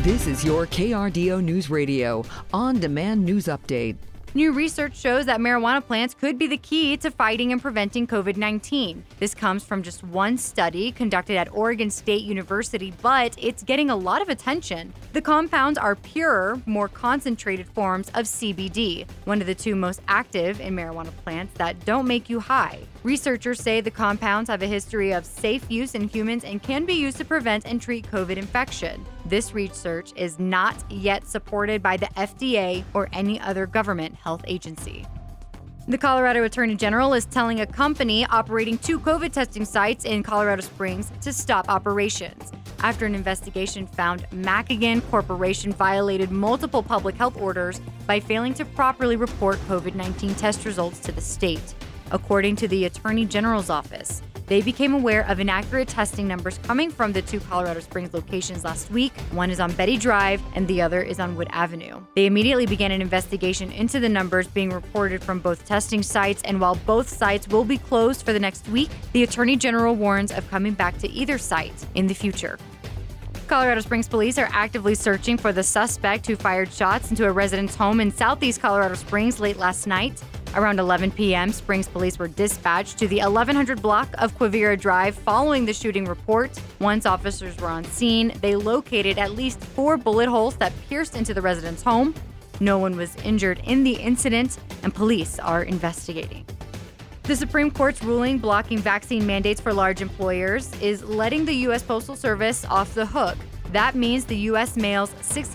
This is your KRDO News Radio on-demand news update. New research shows that marijuana plants could be the key to fighting and preventing COVID-19. This comes from just one study conducted at Oregon State University, but it's getting a lot of attention. The compounds are purer, more concentrated forms of CBD, one of the two most active in marijuana plants that don't make you high. Researchers say the compounds have a history of safe use in humans and can be used to prevent and treat COVID infection. This research is not yet supported by the FDA or any other government health agency. The Colorado Attorney General is telling a company operating 2 COVID testing sites in Colorado Springs to stop operations after an investigation found Macagan Corporation violated multiple public health orders by failing to properly report COVID-19 test results to the state. According to the Attorney General's office, they became aware of inaccurate testing numbers coming from the 2 Colorado Springs locations last week. One is on Betty Drive and the other is on Wood Avenue. They immediately began an investigation into the numbers being reported from both testing sites, and while both sites will be closed for the next week, the Attorney General warns of coming back to either site in the future. Colorado Springs police are actively searching for the suspect who fired shots into a resident's home in southeast Colorado Springs late last night. Around 11 p.m., Springs police were dispatched to the 1100 block of Quivira Drive following the shooting report. Once officers were on scene, they located at least 4 bullet holes that pierced into the resident's home. No one was injured in the incident, and police are investigating. The Supreme Court's ruling blocking vaccine mandates for large employers is letting the U.S. Postal Service off the hook. That means the U.S. mail's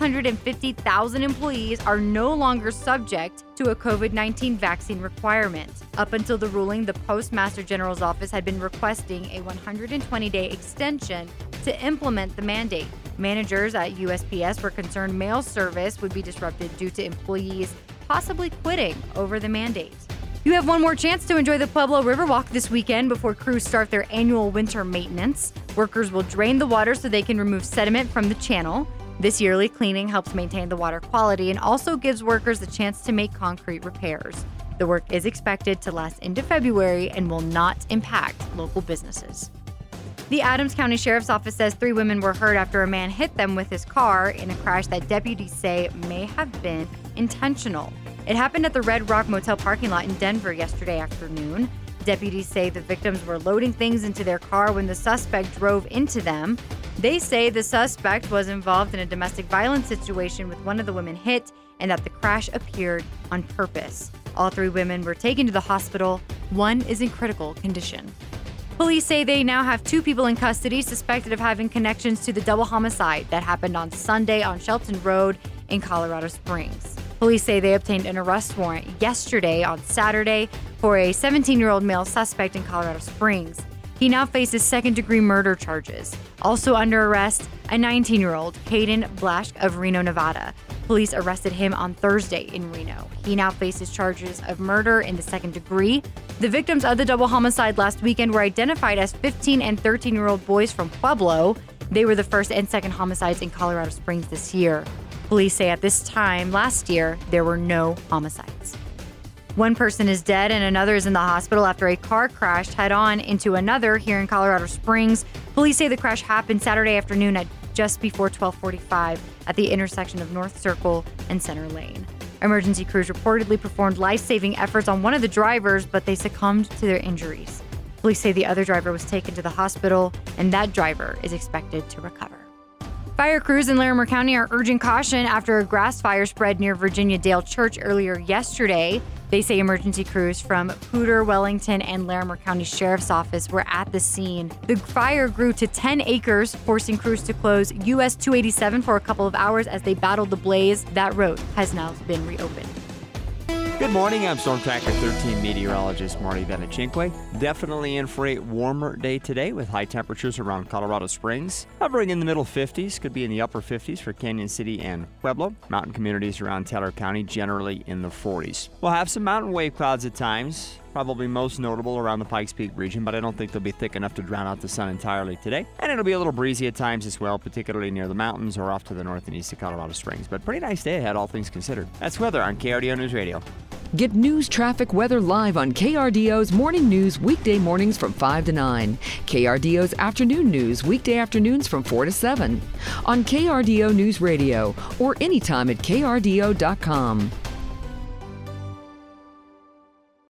650,000 employees are no longer subject to a COVID-19 vaccine requirement. Up until the ruling, the Postmaster General's office had been requesting a 120-day extension to implement the mandate. Managers at USPS were concerned mail service would be disrupted due to employees possibly quitting over the mandate. You have one more chance to enjoy the Pueblo Riverwalk this weekend before crews start their annual winter maintenance. Workers will drain the water so they can remove sediment from the channel. This yearly cleaning helps maintain the water quality and also gives workers the chance to make concrete repairs. The work is expected to last into February and will not impact local businesses. The Adams County Sheriff's Office says 3 women were hurt after a man hit them with his car in a crash that deputies say may have been intentional. It happened at the Red Rock Motel parking lot in Denver yesterday afternoon. Deputies say the victims were loading things into their car when the suspect drove into them. They say the suspect was involved in a domestic violence situation with one of the women hit and that the crash appeared on purpose. All 3 women were taken to the hospital. One is in critical condition. Police say they now have 2 people in custody suspected of having connections to the double homicide that happened on Sunday on Shelton Road in Colorado Springs. Police say they obtained an arrest warrant yesterday on Saturday for a 17-year-old male suspect in Colorado Springs. He now faces second-degree murder charges. Also under arrest, a 19-year-old, Caden Blaschk of Reno, Nevada. Police arrested him on Thursday in Reno. He now faces charges of murder in the second degree. The victims of the double homicide last weekend were identified as 15 and 13-year-old boys from Pueblo. They were the first and second homicides in Colorado Springs this year. Police say at this time last year, there were no homicides. One person is dead and another is in the hospital after a car crashed head-on into another here in Colorado Springs. Police say the crash happened Saturday afternoon at just before 12:45 at the intersection of North Circle and Center Lane. Emergency crews reportedly performed life-saving efforts on one of the drivers, but they succumbed to their injuries. Police say the other driver was taken to the hospital, and that driver is expected to recover. Fire crews in Larimer County are urging caution after a grass fire spread near Virginia Dale Church earlier yesterday. They say emergency crews from Poudre, Wellington, and Larimer County Sheriff's Office were at the scene. The fire grew to 10 acres, forcing crews to close US 287 for a couple of hours as they battled the blaze. That road has now been reopened. Good morning, I'm Storm Tracker 13 meteorologist Marty Venachingwe. Definitely in for a warmer day today with high temperatures around Colorado Springs. Hovering in the middle 50s, could be in the upper 50s for Canyon City and Pueblo. Mountain communities around Teller County generally in the 40s. We'll have some mountain wave clouds at times, probably most notable around the Pikes Peak region, but I don't think they'll be thick enough to drown out the sun entirely today. And it'll be a little breezy at times as well, particularly near the mountains or off to the north and east of Colorado Springs. But pretty nice day ahead, all things considered. That's weather on KRDO News Radio. Get news, traffic, weather live on KRDO's Morning News weekday mornings from 5 to 9. KRDO's Afternoon News weekday afternoons from 4 to 7. On KRDO News Radio or anytime at krdo.com.